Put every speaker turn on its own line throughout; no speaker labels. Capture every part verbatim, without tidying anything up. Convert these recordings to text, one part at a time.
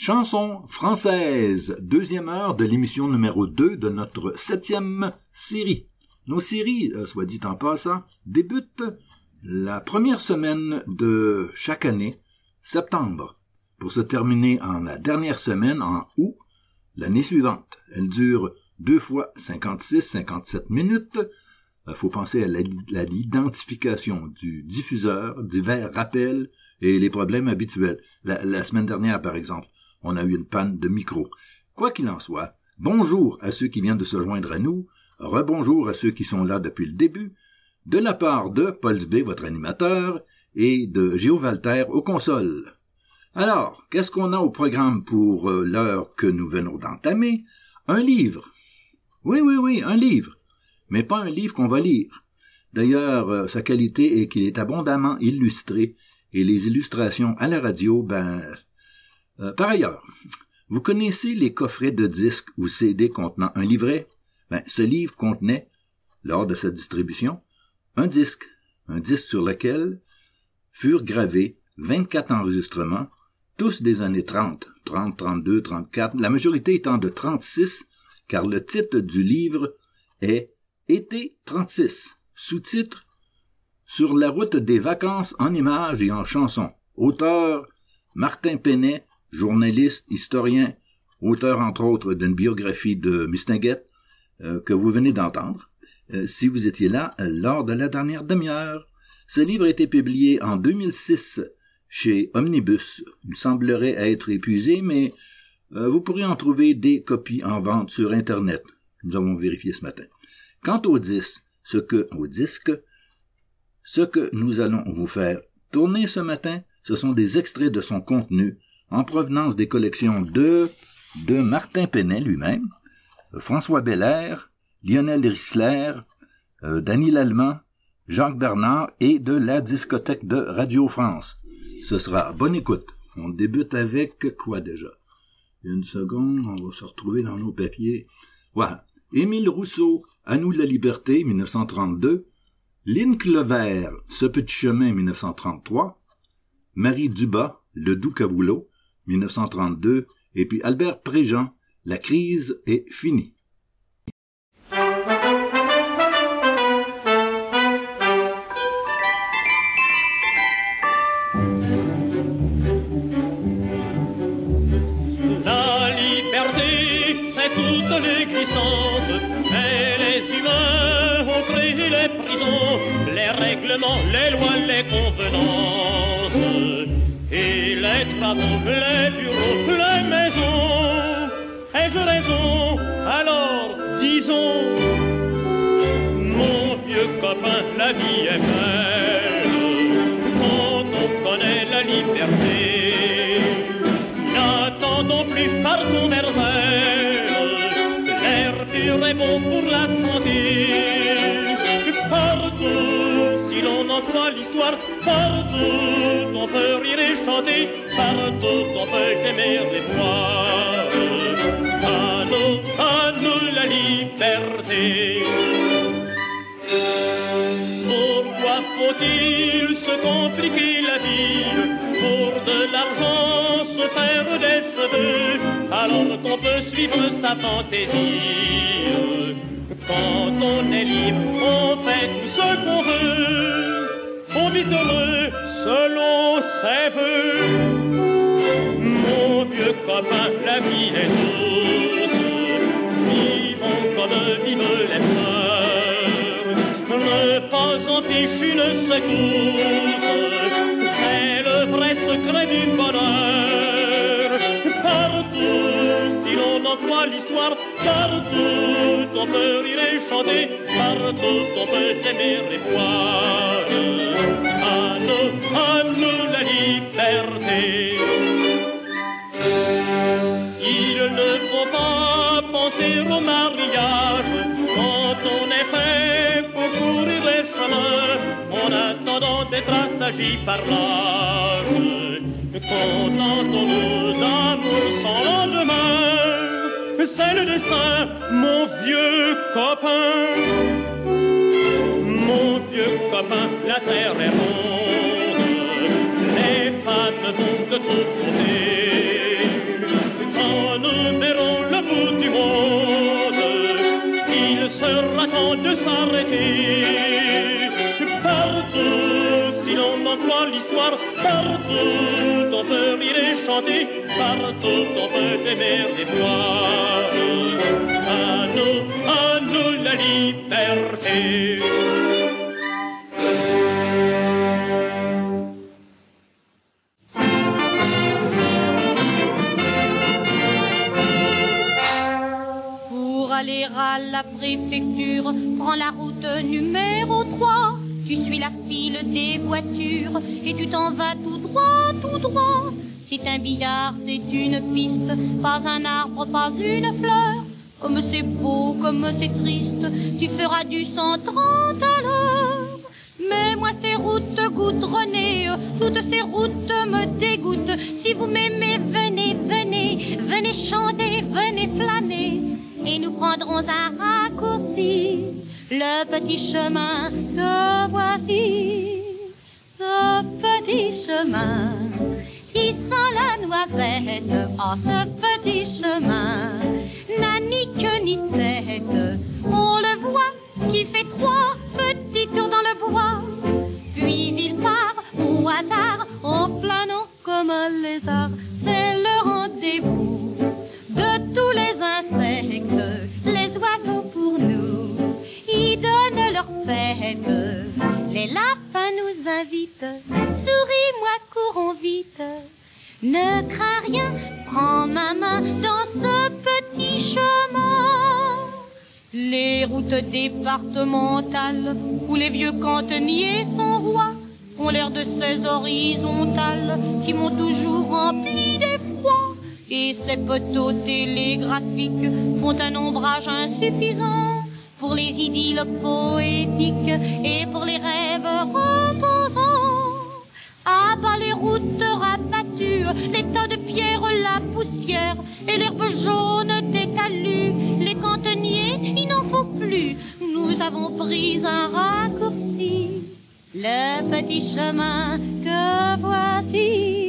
Chanson française, deuxième heure de l'émission numéro deux de notre septième série. Nos séries, euh, soit dit en passant, débutent la première semaine de chaque année, septembre, pour se terminer en la dernière semaine, en août, l'année suivante. Elle dure deux fois cinquante-six à cinquante-sept minutes. Il faut penser à la, à l'identification du diffuseur, divers rappels et les problèmes habituels. La, la semaine dernière, par exemple, on a eu une panne de micro. Quoi qu'il en soit, bonjour à ceux qui viennent de se joindre à nous, rebonjour à ceux qui sont là depuis le début, de la part de Paul Dubé, votre animateur, et de Géo Walter aux consoles. Alors, qu'est-ce qu'on a au programme pour euh, l'heure que nous venons d'entamer? Un livre. Oui, oui, oui, un livre. Mais pas un livre qu'on va lire. D'ailleurs, euh, sa qualité est qu'il est abondamment illustré, et les illustrations à la radio, ben... Euh, par ailleurs, vous connaissez les coffrets de disques ou C D contenant un livret? Ben, ce livre contenait, lors de sa distribution, un disque, un disque sur lequel furent gravés vingt-quatre enregistrements, tous des années trente, trente, trente-deux, trente-quatre, la majorité étant de trente-six, car le titre du livre est « Été trente-six », sous-titre « Sur la route des vacances en images et en chansons ». Auteur Martin Penet, journaliste, historien, auteur entre autres d'une biographie de Mistinguett euh, que vous venez d'entendre, euh, si vous étiez là euh, lors de la dernière demi-heure. Ce livre a été publié en deux mille six chez Omnibus. Il semblerait être épuisé, mais euh, vous pourrez en trouver des copies en vente sur Internet. Nous avons vérifié ce matin. Quant au disque, ce que, au disque, ce que nous allons vous faire tourner ce matin, ce sont des extraits de son contenu en provenance des collections de, de Martin Penet lui-même, François Belair, Lionel Rissler, euh, Danny Lallemand, Jacques Bernard et de la discothèque de Radio France. Ce sera bonne écoute. On débute avec quoi déjà? Une seconde, on va se retrouver dans nos papiers. Voilà. Émile Rousseau, À nous la liberté, dix-neuf cent trente-deux. Lynn Clever, Ce petit chemin, dix-neuf cent trente-trois. Marie Dubas, Le doux caboulot, dix-neuf cent trente-deux. Et puis Albert Préjean, La crise est finie.
Les lois, les convenances, et les travaux, les bureaux, les maisons. Ai-je raison? Alors, disons, mon vieux copain, la vie est belle quand on connaît la liberté. N'attendons plus, partons vers elle. L'air pur est bon pour la santé. Partout, si l'on emploie l'histoire, partout on peut rire et chanter, partout on peut aimer et voir. À nous, à nous la liberté. Pourquoi faut-il se compliquer la vie pour de l'argent, se faire des cheveux, alors qu'on peut suivre sa fantaisie? Quand on est libre, on fait tout ce qu'on veut, on vit heureux selon ses vœux. Mon vieux copain, la vie est douce, vivons comme vivent les fleurs. Ne pas en fiche une secousse, c'est le vrai secret du bonheur. Partout, si l'on emploie l'histoire, partout on peut rire et chanter, partout on peut aimer et voir. À nous, à nous la liberté. Il ne faut pas penser au mariage quand on est fait pour courir les chemins, en attendant d'être assagi par l'âge. Contentons-nous d'amour sans lendemain, c'est le destin, mon vieux copain. Mon vieux copain, la terre est ronde, les femmes vont de tous côtés. Partout on peut rire et chanter, partout on peut aimer et voir. À nous, à nous la liberté.
Pour aller à la préfecture, prends la route numéro trois. Tu suis la file des voitures et tu t'en vas tout droit, tout droit. C'est un billard, c'est une piste, pas un arbre, pas une fleur. Comme c'est beau, comme c'est triste, tu feras du cent trente à l'heure. Mais moi ces routes goudronnées, toutes ces routes me dégoûtent. Si vous m'aimez, venez, venez, venez chanter, venez flâner. Et nous prendrons un raccourci, le petit chemin que voici. Ce petit chemin qui sent la noisette, oh ce petit chemin n'a ni queue ni tête. On le voit qui fait trois petits tours dans le bois, puis il part au hasard en planant comme un lézard. C'est le rendez-vous de tous les insectes, les oiseaux pour nous, ils donnent leur fête. Les lapins nous invitent, souris-moi, courons vite. Ne crains rien, prends ma main dans ce petit chemin. Les routes départementales où les vieux cantoniers sont rois ont l'air de ces horizontales qui m'ont toujours rempli d'effroi. Et ces poteaux télégraphiques font un ombrage insuffisant pour les idylles poétiques et pour les rêves reposants. Ah bas les routes rabattues, les tas de pierres, la poussière et l'herbe jaune des talus. Les cantonniers, il n'en faut plus, nous avons pris un raccourci, le petit chemin que voici.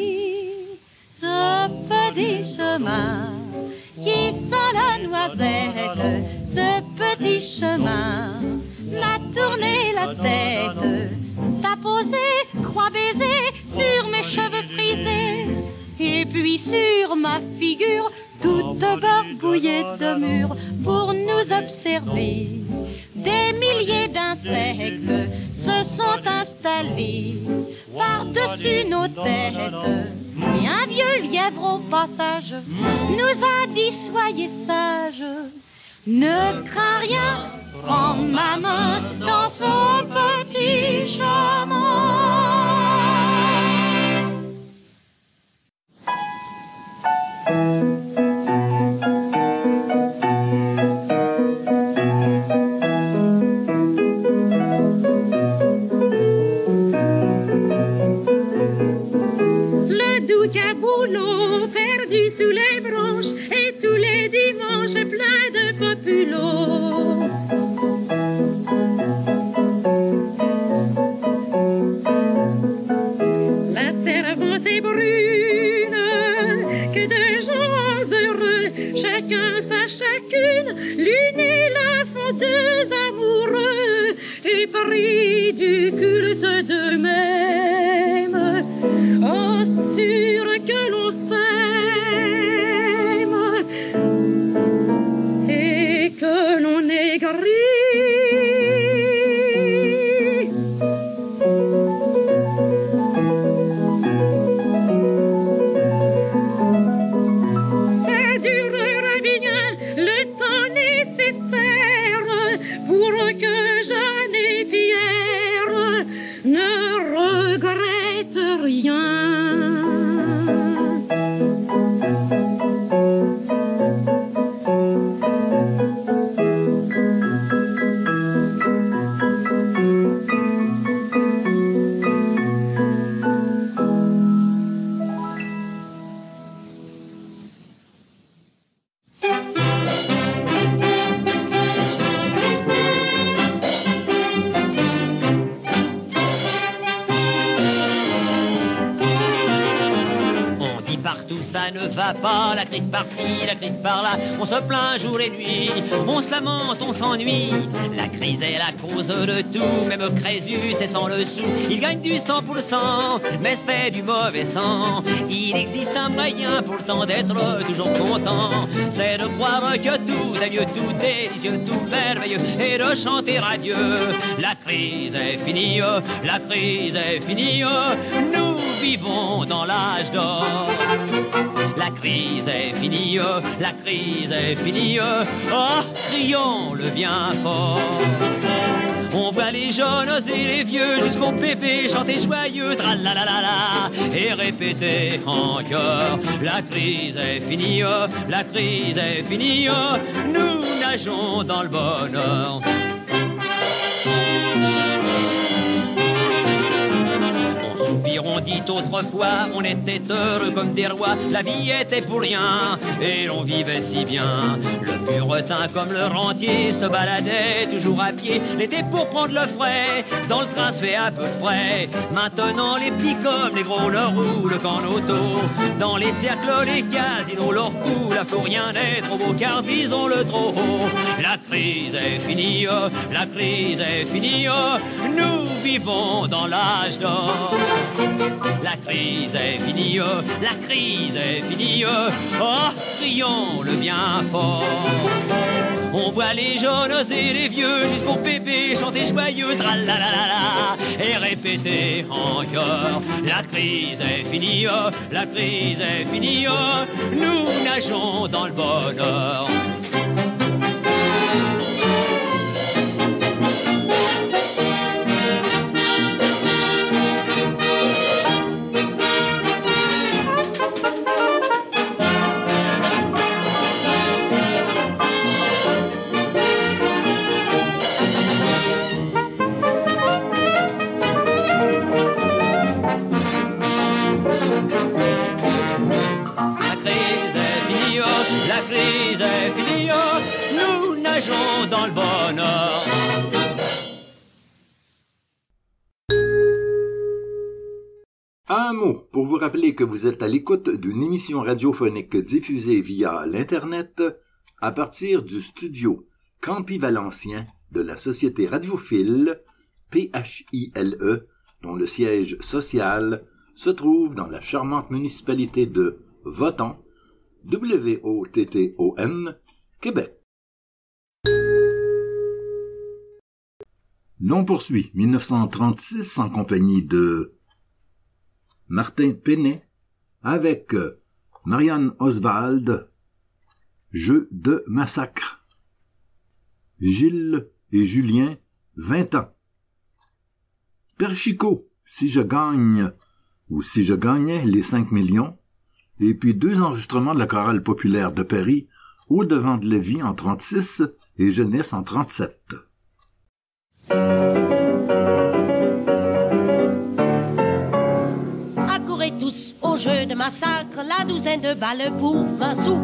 Ce petit chemin qui sent la noisette, ce petit chemin m'a tourné la tête. T'as posé, croix baiser sur mes cheveux frisés, et puis sur ma figure toute barbouillée de murs pour nous observer. Des milliers d'insectes se sont installés par-dessus nos têtes. Et un vieux lièvre au passage nous a dit soyez sages. Ne crains rien, prends ma main dans ce petit chemin.
Caboulot perdu sous les branches et tous les dimanches plein de populos. La servante est brune, que de gens heureux, chacun sa chacune, l'une et la font deux amoureux, épris du culte d'eux-mêmes. Oh, sûr que l'on s'aime et que l'on est gris. Ça durera bien le temps nécessaire pour que Jeanne et Pierre ne regrettent
Partout ça ne va pas, la crise par-ci, la crise par-là. On se plaint jour et nuit, on se lamente, on s'ennuie. La crise est la cause de tout, même Crésus c'est sans le sou. Il gagne du cent pour cent, mais se fait du mauvais sang. Il existe un moyen pour le temps d'être toujours content, c'est de croire que tout est mieux, tout délicieux, tout merveilleux, et de chanter à Dieu. La crise est finie, la crise est finie, nous vivons dans l'âge d'or. La crise est finie, la crise est finie, oh, crions le bien fort. On voit les jeunes et les vieux jusqu'au bébé chanter joyeux, tralalalala, et répéter encore. La crise est finie, la crise est finie, nous nageons dans le bonheur. On dit autrefois, on était heureux comme des rois, la vie était pour rien, et l'on vivait si bien. Le puretin comme le rentier se baladait toujours à pied, l'été pour prendre le frais, dans le train se fait un peu de frais. Maintenant les petits comme les gros leur roulent qu'en auto, dans les cercles, les casinos leur coulent, à flot rien n'est trop beau car disons-le trop haut. La crise est finie, la crise est finie, nous vivons dans l'âge d'or. La crise est finie, la crise est finie, oh, crions le bien fort. On voit les jeunes et les vieux jusqu'au bébé chanter joyeux, tralalalala, et répéter encore. La crise est finie, la crise est finie, nous nageons dans le bonheur. Dans le bonheur.
Un mot pour vous rappeler que vous êtes à l'écoute d'une émission radiophonique diffusée via l'Internet à partir du studio Campi Valencien de la Société radiophile P H I L E, dont le siège social se trouve dans la charmante municipalité de Woton, W O T T O N, Québec. L'on poursuit dix-neuf cent trente-six en compagnie de Martin Penet avec Marianne Oswald, Jeu de massacre. Gilles et Julien, vingt ans. Père Chicot, si je gagne ou si je gagnais les cinq millions, et puis deux enregistrements de la chorale populaire de Paris au devant de Lévis en trente-six et Jeunesse en trente-sept.
Accourez tous au jeu de massacre, la douzaine de balles pour vingt sous.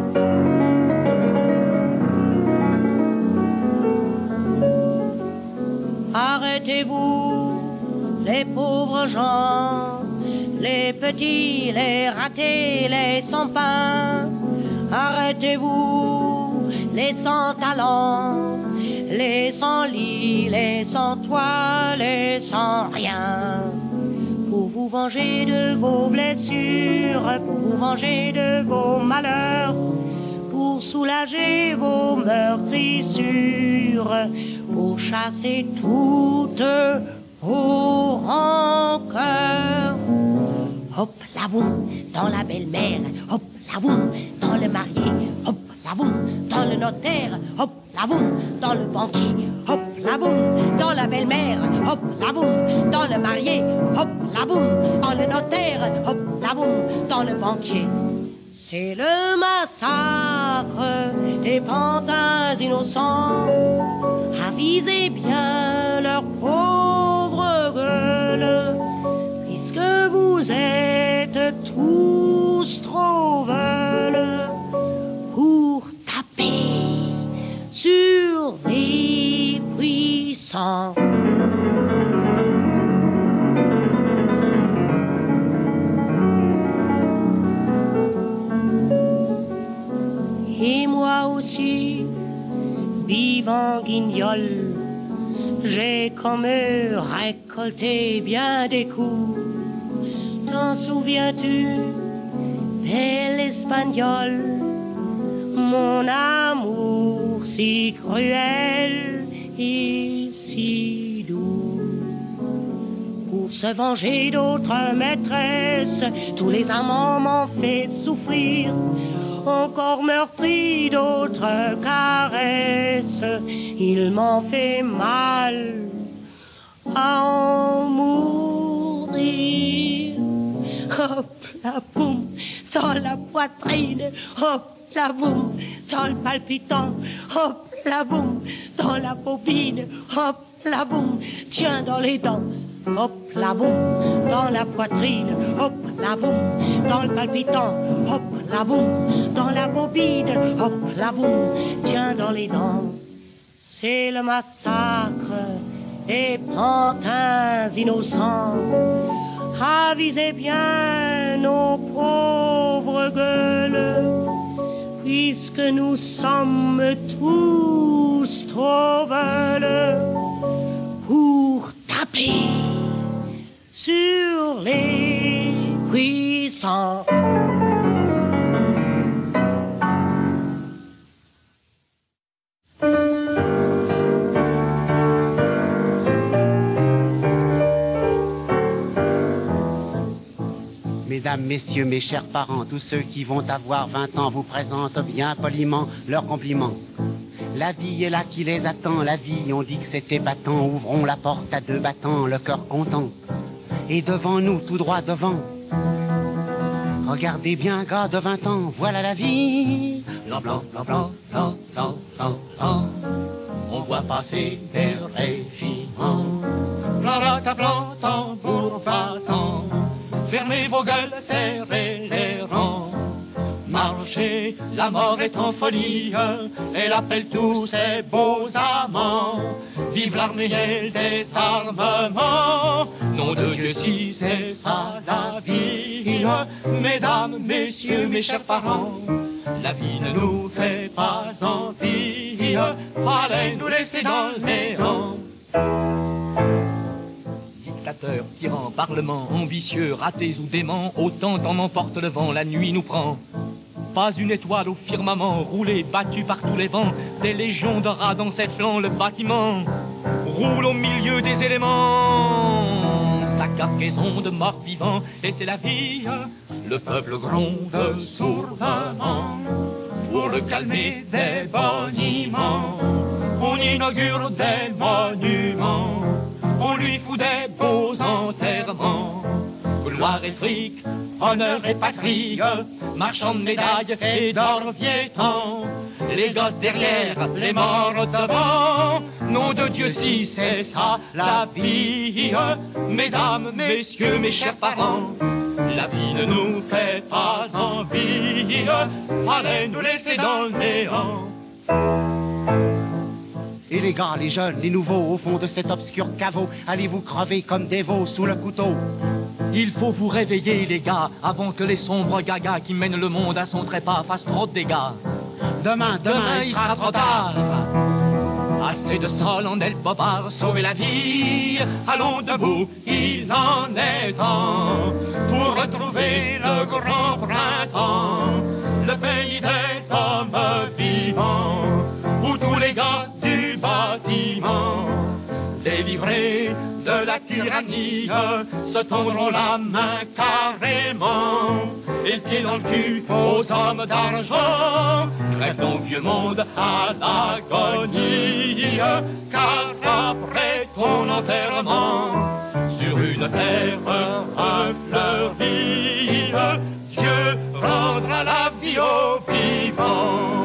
Arrêtez-vous, les pauvres gens, les petits, les ratés, les sans-pain. Arrêtez-vous, les sans-talents, les sans-lit, les sans-toit, les sans-rien. Pour vous venger de vos blessures, pour vous venger de vos malheurs, pour soulager vos meurtrissures, pour chasser toutes vos rancœurs. Hop la boum dans la belle-mère, hop la boum dans le marié, hop la boum dans le notaire, hop la boum dans le banquier, hop la boum dans la belle-mère, hop la boum dans le marié, hop la boum dans le notaire, hop la boum dans le banquier. C'est le massacre des pantins innocents. Avisez bien leurs pauvres gueules, puisque vous êtes tous trop veules pour taper sur les puissants. ici, vivant guignol, j'ai comme eux récolté bien des coups. T'en souviens-tu, belle espagnole, mon amour si cruel et si doux? Pour se venger d'autres maîtresses, tous les amants m'ont fait souffrir. Encore meurtri d'autres caresses, ils m'ont fait mal à en mourir. Hop la boum dans la poitrine, hop la boum dans le palpitant, hop la boum dans la bobine, hop la boum tiens dans les dents. Hop la boum dans la poitrine, hop la boum dans le palpitant, hop la boum dans la bobine, hop la boum tiens dans les dents. C'est le massacre des pantins innocents. Avisez bien nos pauvres gueules, puisque nous sommes tous trop veules pour taper sur les puissants.
Mesdames, messieurs, mes chers parents, tous ceux qui vont avoir vingt ans vous présentent bien poliment leurs compliments. La vie est là qui les attend, la vie, on dit que c'est épatant. Ouvrons la porte à deux battants, le cœur content. Et devant nous, tout droit devant, regardez bien, gars de vingt ans, voilà la vie. Blanc, blanc, blanc, blanc, blanc, blanc, blanc, blanc. On voit passer des régiments. Blanc, blanc, blanc, tambour battant. Fermez vos gueules, serrez les rangs. Marchez, la mort est en folie, elle appelle tous ses beaux amants. Vive l'armée et le désarmement, nom de Dieu si c'est ça la vie. Mesdames, messieurs, mes chers parents, la vie ne nous fait pas envie, fallait nous laisser dans le néant. Dictateurs, tyrans, parlements, ambitieux, ratés ou déments, autant en emporte le vent, la nuit nous prend. Pas une étoile au firmament, roulée, battue par tous les vents, des légions de rats dans ses flancs, le bâtiment roule au milieu des éléments. Sa cargaison de morts vivants, et c'est la vie, le peuple gronde sourdement. Pour le calmer des boniments, on inaugure des monuments, on lui fout des beaux enterrements. Gloire et fric, honneur et patrie, marchands de médailles et d'or viétant, les gosses derrière, les morts devant, nom de Dieu si c'est ça la vie. Mesdames, messieurs, mes chers parents, la vie ne nous fait pas envie, fallait nous laisser dans le néant. Et les gars, les jeunes, les nouveaux, au fond de cet obscur caveau, allez-vous crever comme des veaux sous le couteau. Il faut vous réveiller, les gars, avant que les sombres gagas qui mènent le monde à son trépas fassent trop de dégâts. Demain, demain, demain il sera trop tard. Assez de sol en aile bobard, sauver la vie. Allons debout, il en est temps, pour retrouver le grand printemps, le pays des hommes vivants, où tous les gars du bâtiment, délivrés de la tyrannie, se tendront la main carrément, et le pied dans le cul aux hommes d'argent. Crève donc vieux monde à l'agonie, car après ton enterrement, sur une terre refleurie, Dieu rendra la vie aux vivants.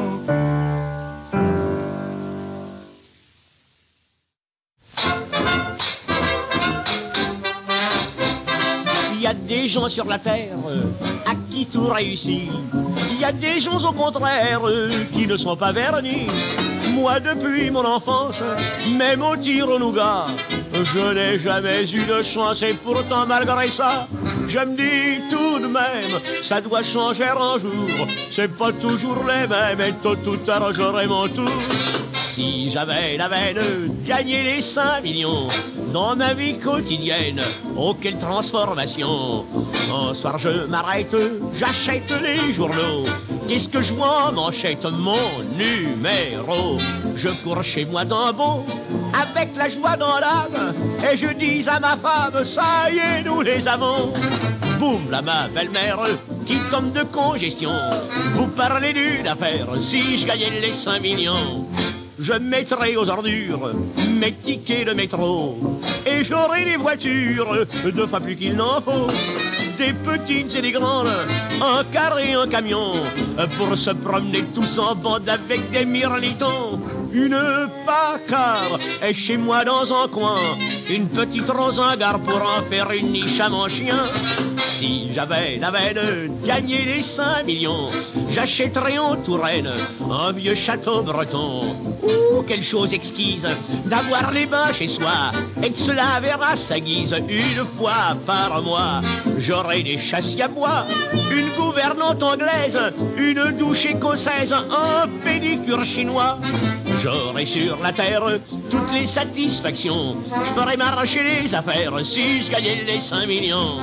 Il y a des gens sur la terre à qui tout réussit. Il y a des gens au contraire qui ne sont pas vernis. Moi depuis mon enfance, même au tir au nougat, je n'ai jamais eu de chance et pourtant malgré ça, je me dis tout
le même, ça doit changer un jour. C'est pas toujours les mêmes, et tôt ou tard j'aurai mon tour. Si j'avais la veine, gagner les cinq millions dans ma vie quotidienne, oh quelle transformation. Un soir je m'arrête, j'achète les journaux. Qu'est-ce que je vois en manchette? Mon numéro. Je cours chez moi d'un bond, avec la joie dans l'âme, et je dis à ma femme, ça y est, nous les avons. Boum, là ma belle-mère, qui tombe de congestion. Vous parlez d'une affaire, si je gagnais les cinq millions. Je mettrai aux ordures mes tickets de métro, et j'aurai des voitures, deux fois plus qu'il n'en faut. Des petites et des grandes, un car et un camion, pour se promener tous en bande avec des mirlitons. Une pacarde est chez moi dans un coin, une petite rose en gare pour en faire une niche à mon chien. Si j'avais la veine, gagner les cinq millions, j'achèterais en Touraine un vieux château breton. Ouh, quelle chose exquise d'avoir les bains chez soi et de se laver à sa guise une fois par mois. J'aurais des châssis à bois, une gouvernante anglaise, une douche écossaise, un pédicure chinois. J'aurais sur la terre toutes les satisfactions. Je ferais m'arracher les affaires si je gagnais les cinq millions.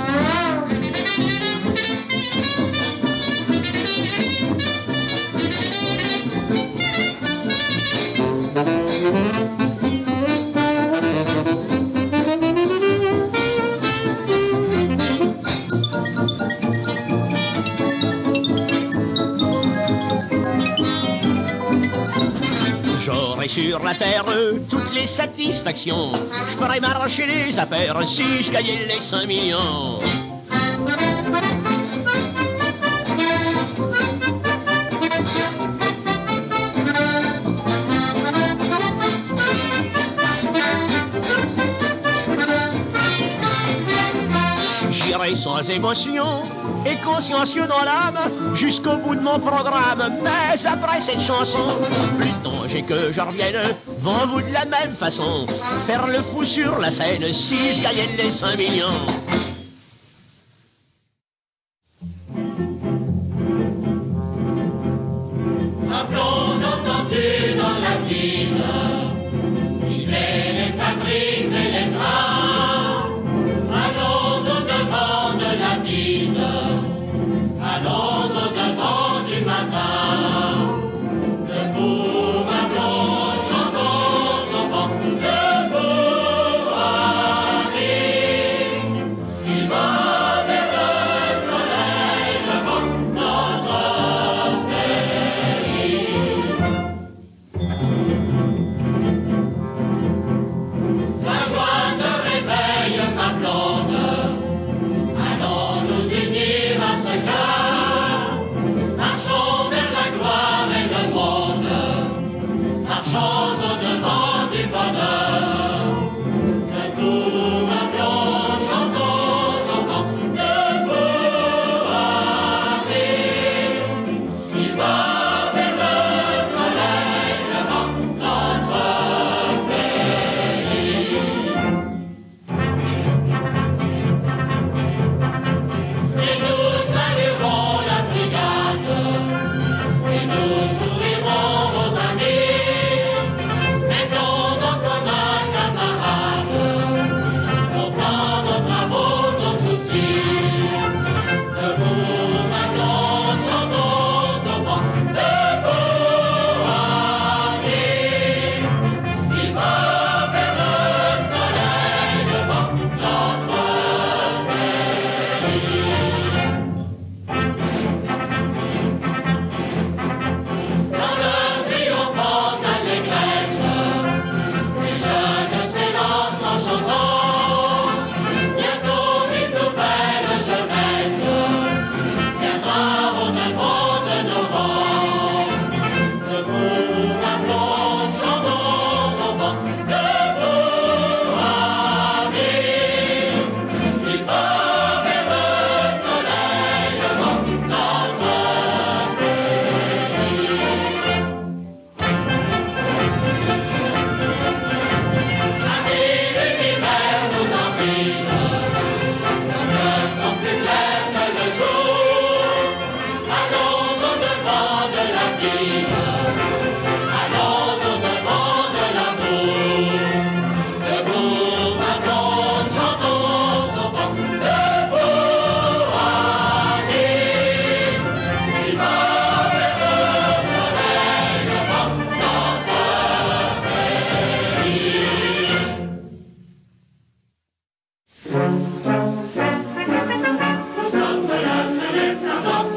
J'aurais sur la terre toutes les satisfactions. Je ferais m'arracher les affaires si je gagnais les cinq millions. J'irai sans émotion et consciencieux dans l'âme jusqu'au bout de mon programme. Mais après cette chanson, plus de danger que je revienne devant vous de la même façon, faire le fou sur la scène si je gagnais les cinq millions.
Appelons entendu dans la ville, gilet, les fabriques et les trains. Allons au-devant de la mise, allons au-devant du matin. Debout, ma blonde, chantons au vent, debout, allez. Il va vers le soleil, le vent, notre pays.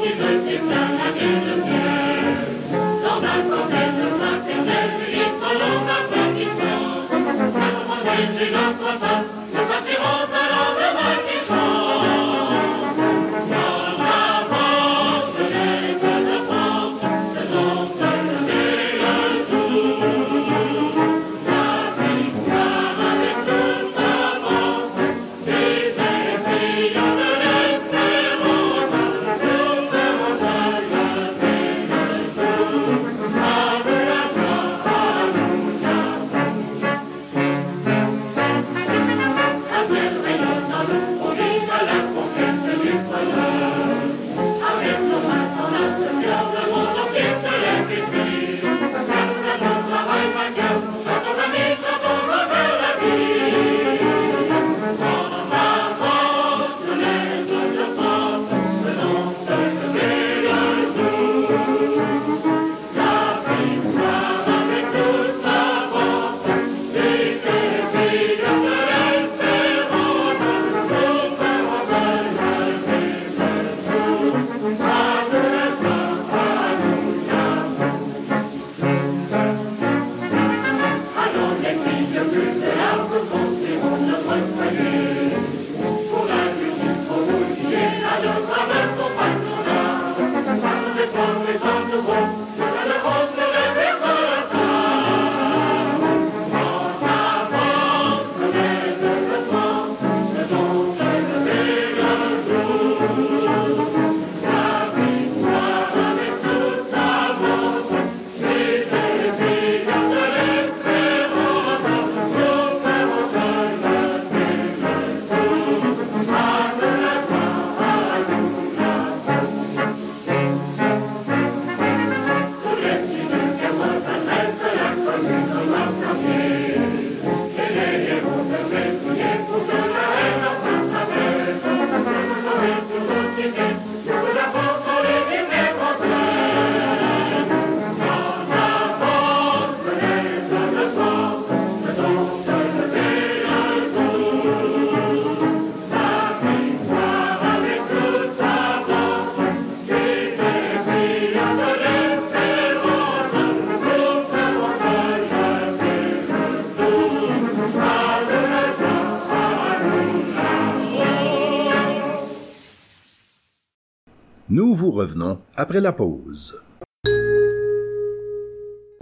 Nous vous revenons après la pause.